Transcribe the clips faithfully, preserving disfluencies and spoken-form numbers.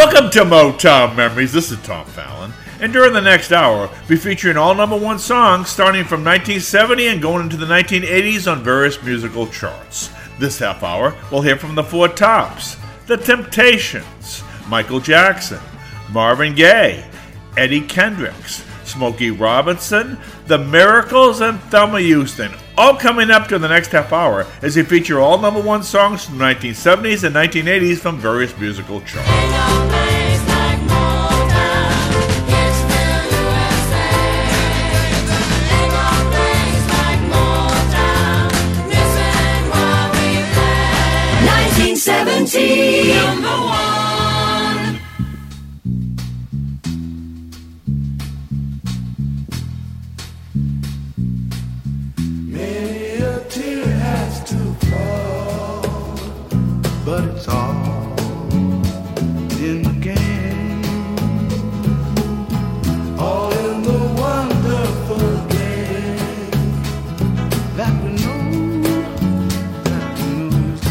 Welcome to Motown Memories. This is Tom Fallon. And during the next hour, we'll be featuring all number one songs starting from nineteen seventy and going into the nineteen eighties on various musical charts. This half hour, we'll hear from the Four Tops, The Temptations, Michael Jackson, Marvin Gaye, Eddie Kendricks, Smokey Robinson, The Miracles, and Thelma Houston. All coming up to the next half hour as we feature all number one songs from the nineteen seventies and nineteen eighties from various musical charts. nineteen seventy, number one. Many a tear has to fall, but it's all in the game, all in the wonderful game that we know, that we know is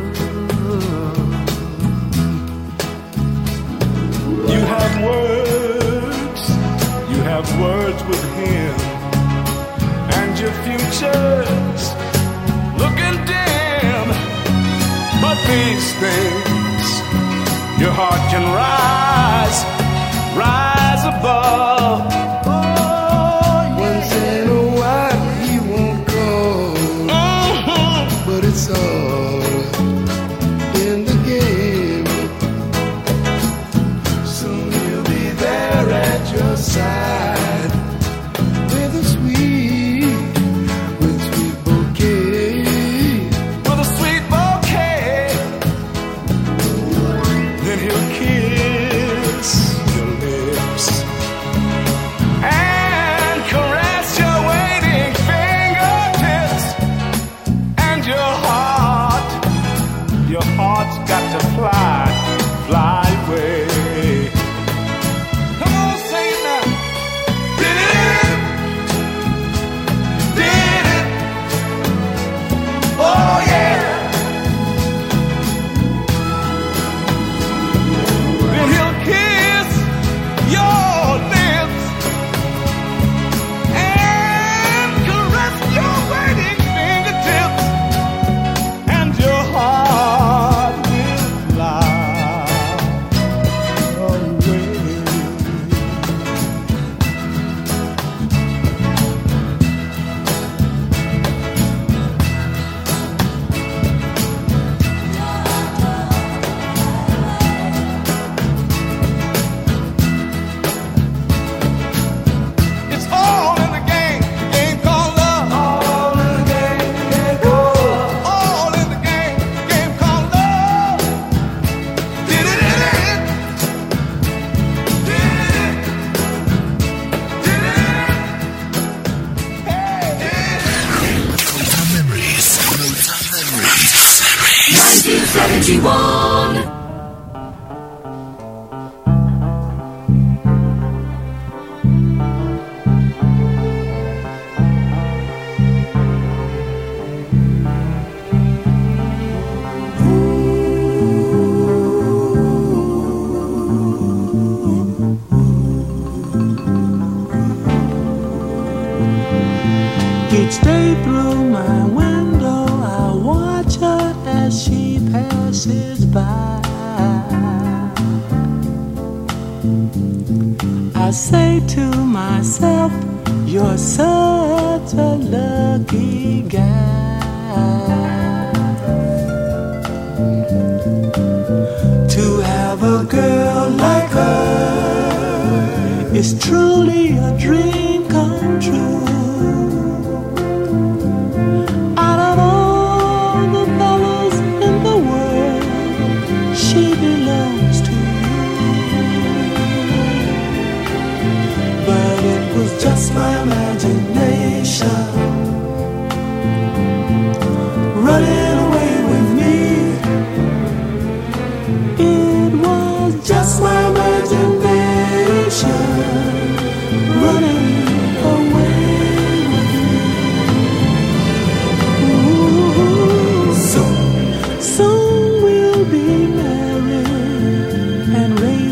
love. You have words, you have words with him, and your future's looking dim, but these things, your heart can rise, rise above. Oh, once in a while he won't go, mm-hmm. But it's all in the game. Soon he'll be there at your side with a sweet, with sweet bouquet, with a sweet bouquet. Then he'll kiss your lips and caress your waiting fingertips, and your heart, your heart's got to fly, fly away. Come on, say it now. Did it? Did it? Oh yeah. Then he'll kiss your lips and caress your waiting fingertips, and your heart will fly away. It's all in the game, the game called love. All in the game, the game called love. All in the game, the game called love. Did it, did it, did it, did it, hey, did Motown Memories. Motown Memories. nineteen seventy-one. Each day through my window, I watch her as she passes by. I say to myself, you're such a lucky guy to have a girl like her. Is truly a dream come true. Out of all the fellas in the world, she belongs to you. But it was just my imagination running away with me. It was just my imagination running away with me. Ooh, soon, soon we'll be married and raised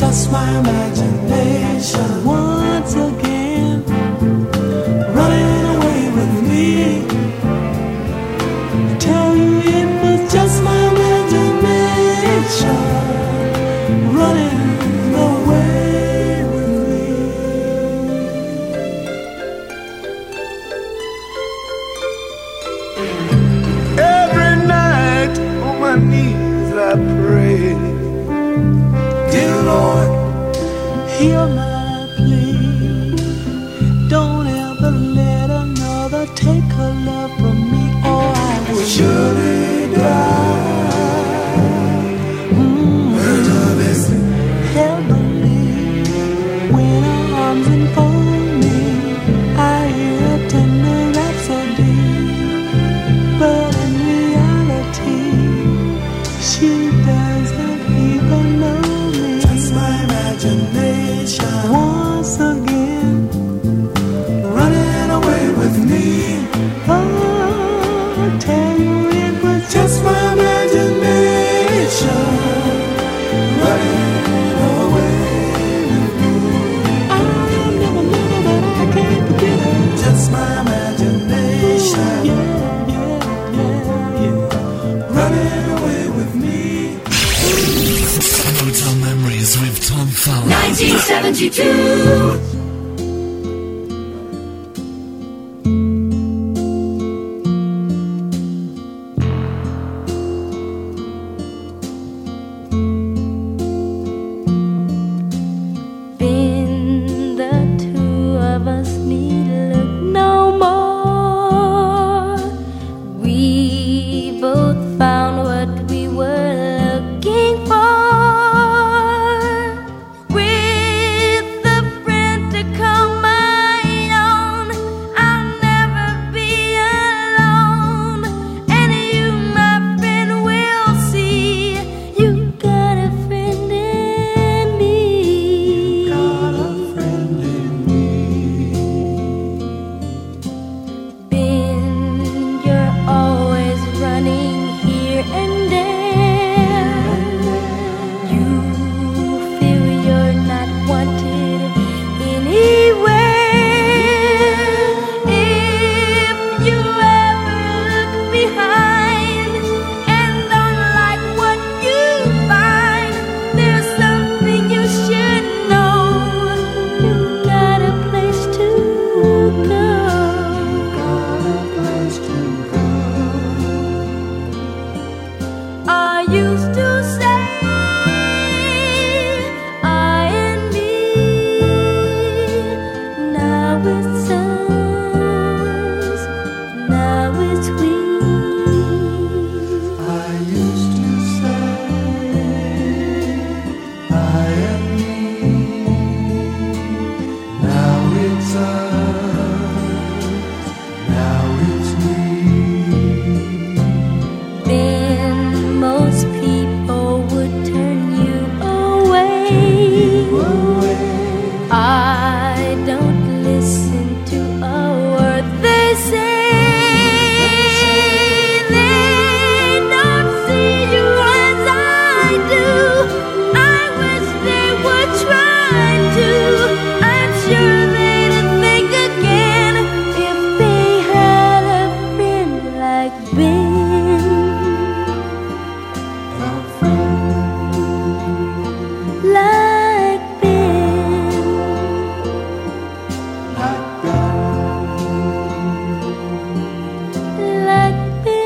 just my imagination. Once again, running away with me. Tell you it was just my imagination, running away with me. Every night on my knees I pray, dear Lord, hear my plea. Don't ever let another take her love from me, or I will surely die. Mm. Heavenly, when her arms enfold me, I hear a tender rhapsody, but in reality, she doesn't even know me. Just my imagination, Once again, running away with me. oh, tell you it was Just my imagination, running away with me. I'll never, never, but I can't forget her. Just my imagination, Yeah, yeah, yeah, yeah. running away with me. Motown Memories with Tom Fallon. nineteen seventy-two. When the two of us need look no more, we both found what we were looking for. With a friend to call my own, I'll never be alone. And you, my friend, will see you got a friend in me. Ben, you're always running here and there. You feel you're not wanted anywhere. If you ever look behind and don't like what you find, there's something you should know. You got a place to go. I used to say I and me. Now it's us. Now it's we. I used to say I am me. Now it's us. Now it's we. Then most people would turn you away. I don't listen to a word they say. They don't see you as I do. I wish they would try to. I'm sure they'd think again if they had a friend like Ben. Like Ben. Like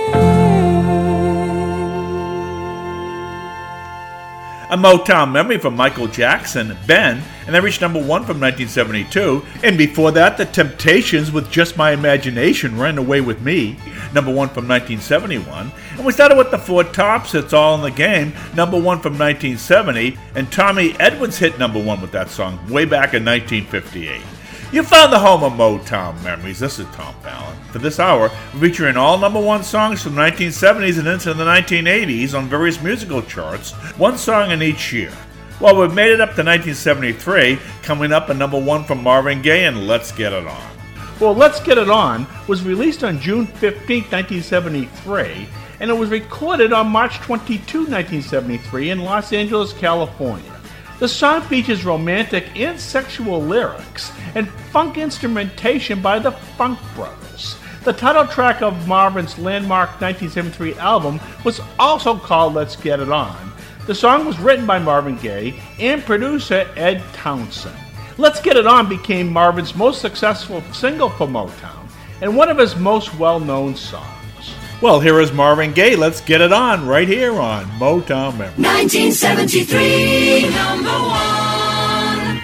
Ben. A Motown memory from Michael Jackson, Ben, and they reached number one from nineteen seventy-two. And before that, The Temptations with Just My Imagination, Ran Away With Me, number one from nineteen seventy-one. And we started with the Four Tops, It's All in the Game, number one from nineteen seventy. And Tommy Edwards hit number one with that song way back in nineteen fifty-eight. You found the home of Motown Memories. This is Tom Fallon. For this hour, we're featuring all number one songs from the nineteen seventies and into the nineteen eighties on various musical charts, one song in each year. Well, we've made it up to nineteen seventy-three, coming up at number one from Marvin Gaye and Let's Get It On. Well, Let's Get It On was released on June fifteenth, nineteen seventy-three, and it was recorded on March twenty-second, nineteen seventy-three in Los Angeles, California. The song features romantic and sexual lyrics and funk instrumentation by the Funk Brothers. The title track of Marvin's landmark nineteen seventy-three album was also called Let's Get It On. The song was written by Marvin Gaye and producer Ed Townsend. Let's Get It On became Marvin's most successful single for Motown and one of his most well-known songs. Well, here is Marvin Gaye. Let's get it on right here on Motown Memories. nineteen seventy-three, number one.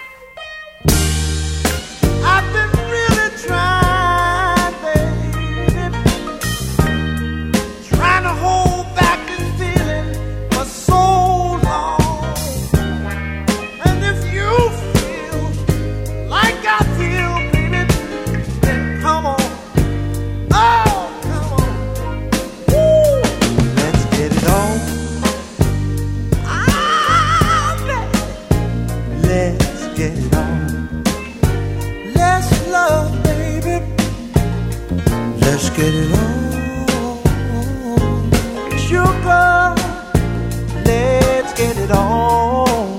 I've been really trying, baby, trying to hold back this feeling for so long. And if you feel like I feel, baby, then come on. Oh! Get it on. Let's love, baby. Let's get it on. Sugar, let's get it on.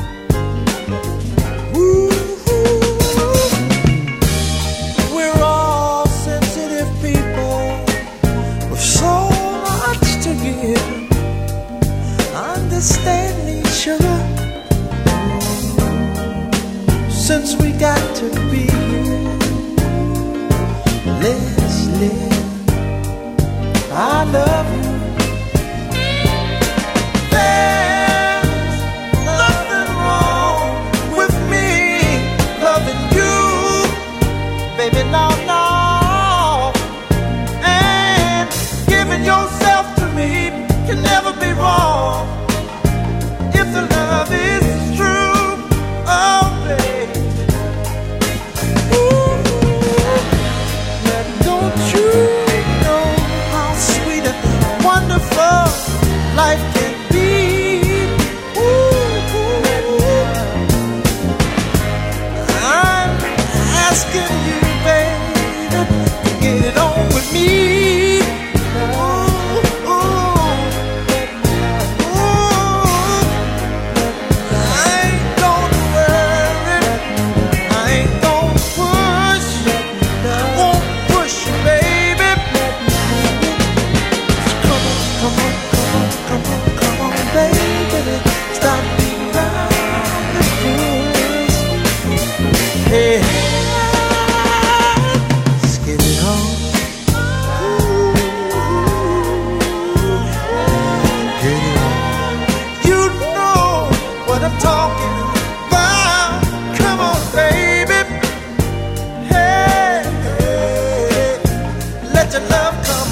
Ooh, we're all sensitive people with so much to give. Understand me, sugar. Since we got to be here, let's live. I love you. There's nothing wrong with me loving you, baby, no, no. And giving yourself to me can never be wrong if the love is true. Oh, baby. Wonderful life can be. Ooh, ooh. I'm asking you, baby, to get it on with me. Ooh, ooh. Ooh. I ain't gonna worry. I ain't gonna push. I won't push you, baby. Come on, come on, come on, come on, baby. Stop being around the bush. Hey, let's get it on. Get it on. You know what I'm talking about. Come on, baby. Hey, hey, let your love come.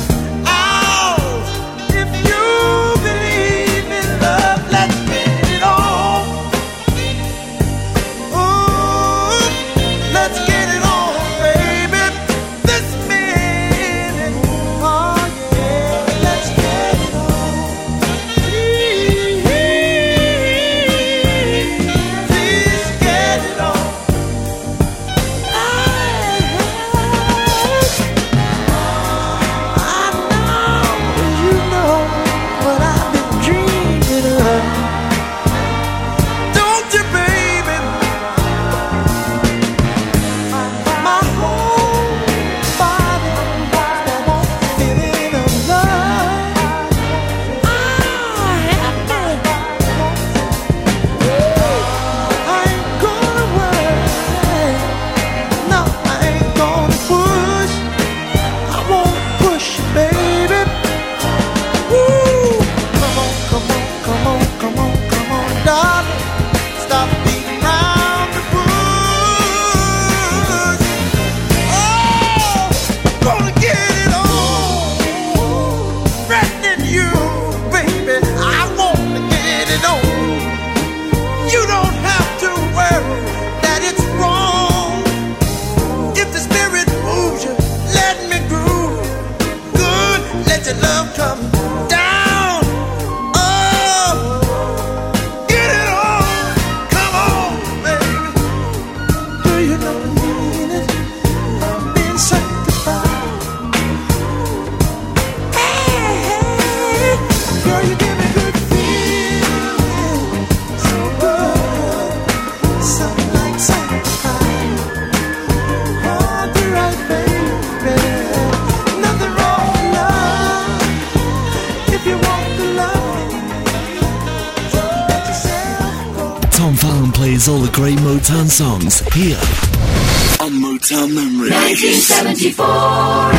Tom Fallon plays all the great Motown songs here on Motown Memories. nineteen seventy-four.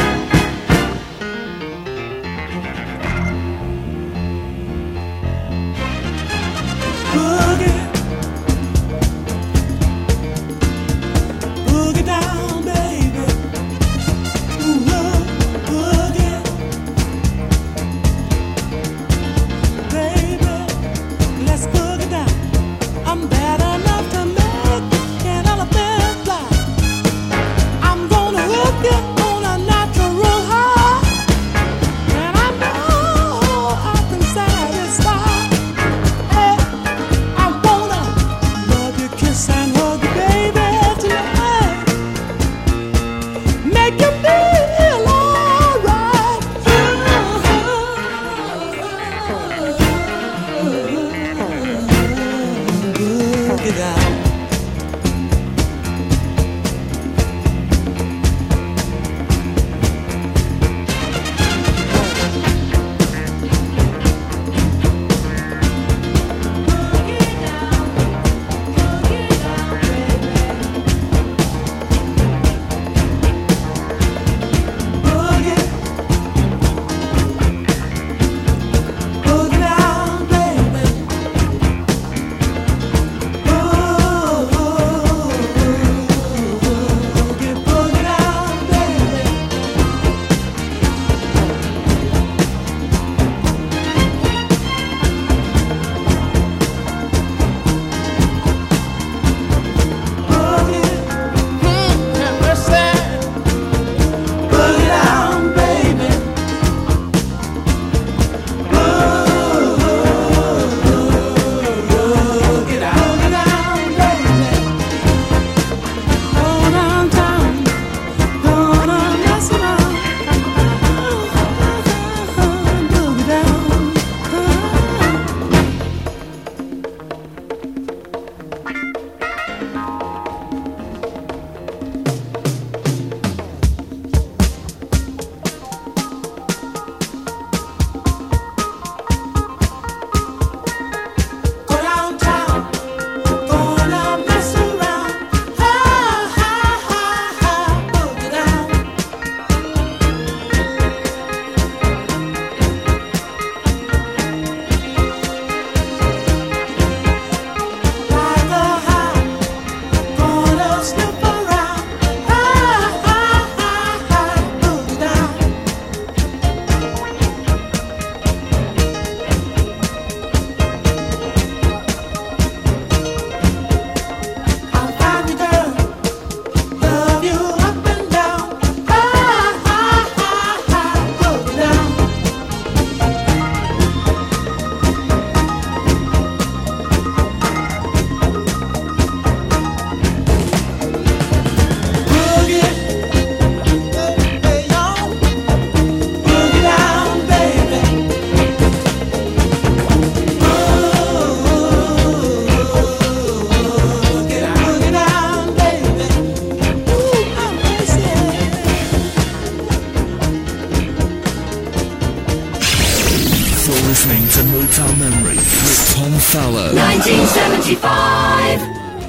nineteen seventy-five.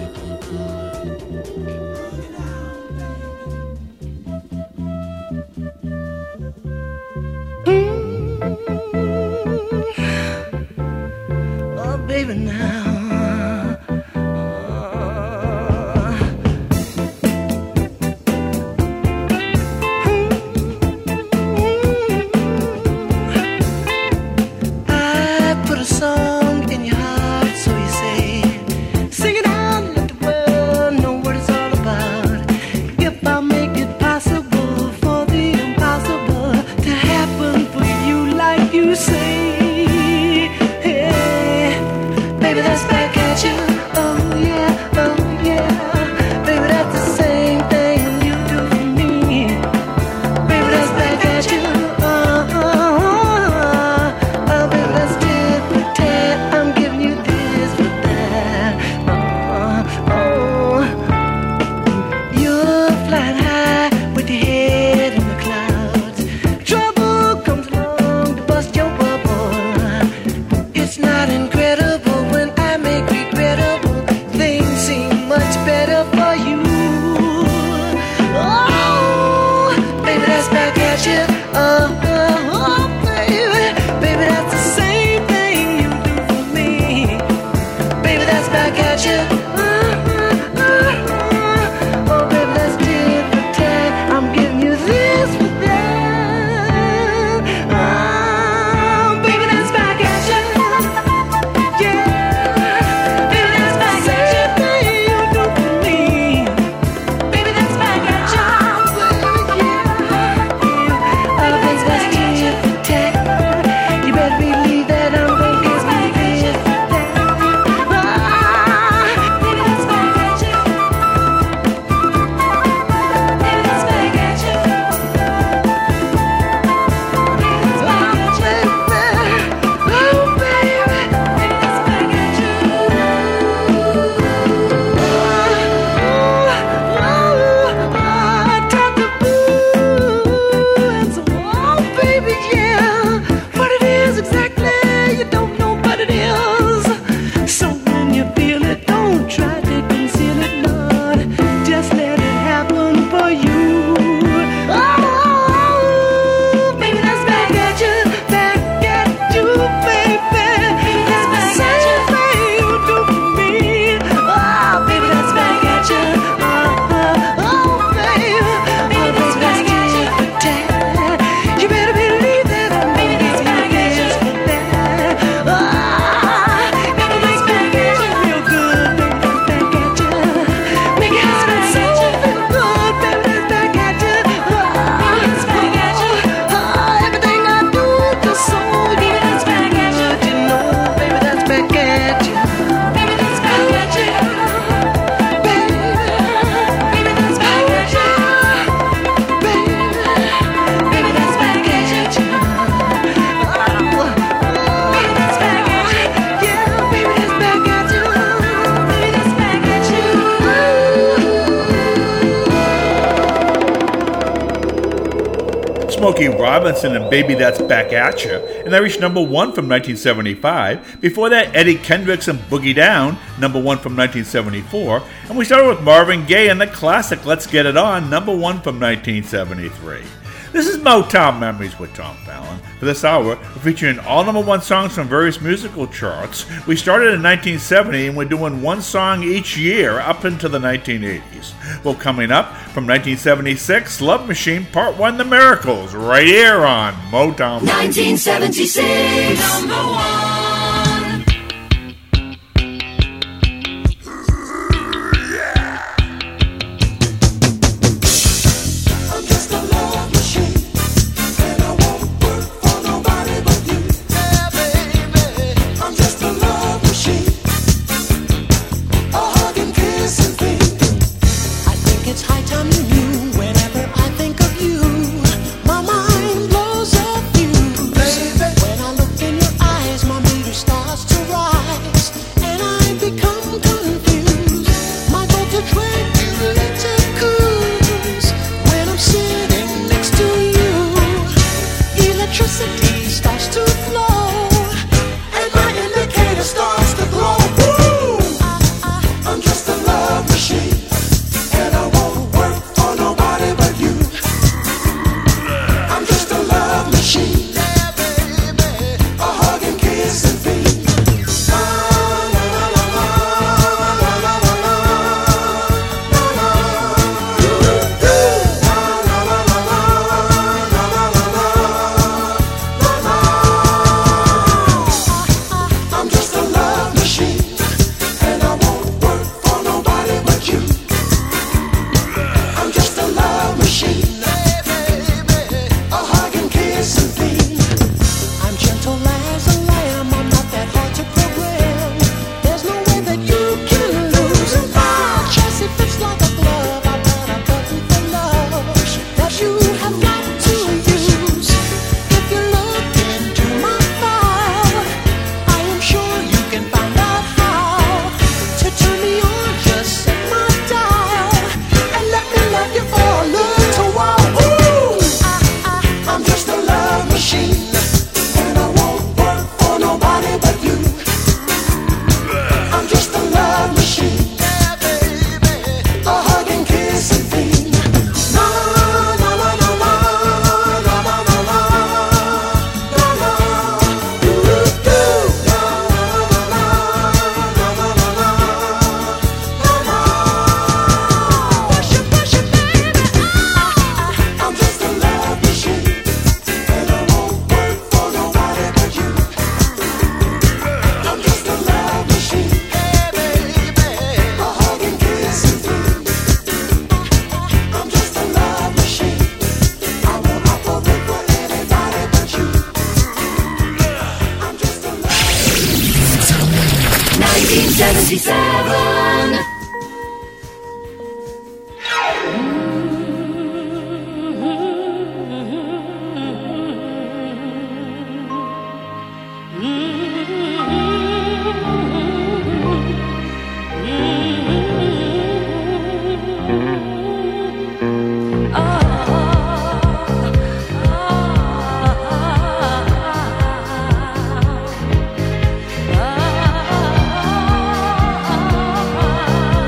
Oh, baby, now. It's not incredible when I make Smokey Robinson and Baby That's Back At Ya, and that reached number one from nineteen seventy-five. Before that, Eddie Kendricks and Boogie Down, number one from nineteen seventy-four. And we started with Marvin Gaye and the classic Let's Get It On, number one from nineteen seventy-three. This is Motown Memories with Tom Fallon. For this hour, we're featuring all number one songs from various musical charts. We started in nineteen seventy and we're doing one song each year up into the nineteen eighties. Well, coming up from nineteen seventy-six, Love Machine Part one, The Miracles, right here on Motown. nineteen seventy-six, number one. When I look in your eyes, my meter starts to rise. seventy-seven. Ah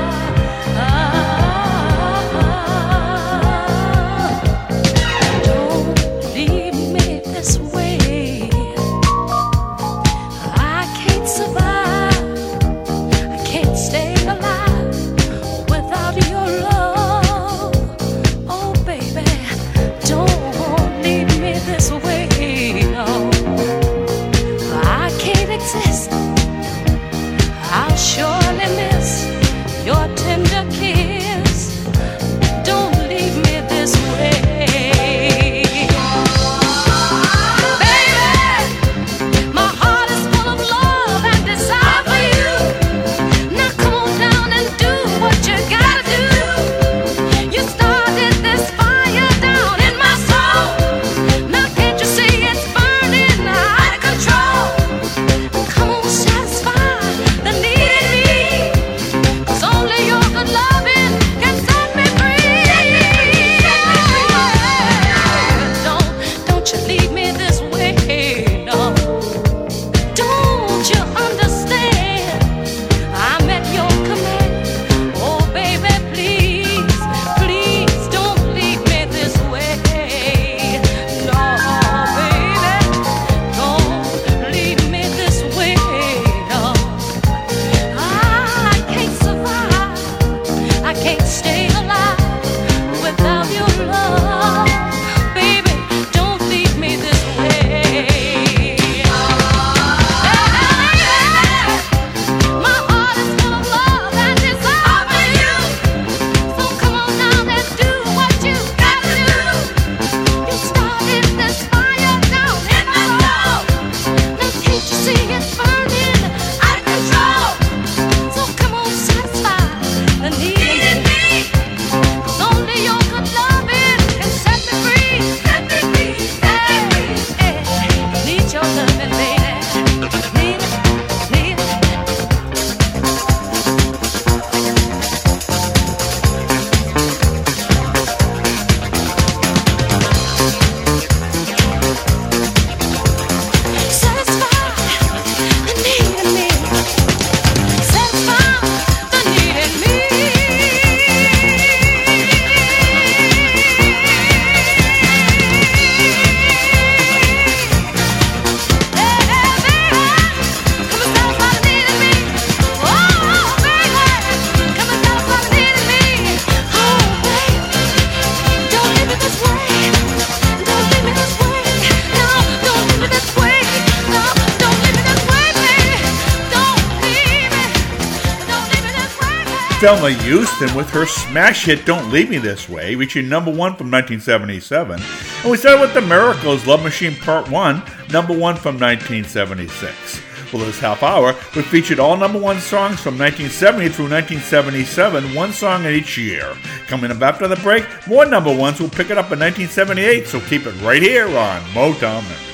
Thelma Houston with her smash hit Don't Leave Me This Way, reaching number one from nineteen seventy-seven. And we started with The Miracles' Love Machine Part one, number one from nineteen seventy-six. Well, this half hour, we featured all number one songs from nineteen seventy through nineteen seventy-seven, one song in each year. Coming up after the break, more number ones will pick it up in nineteen seventy-eight, so keep it right here on Motown Memories.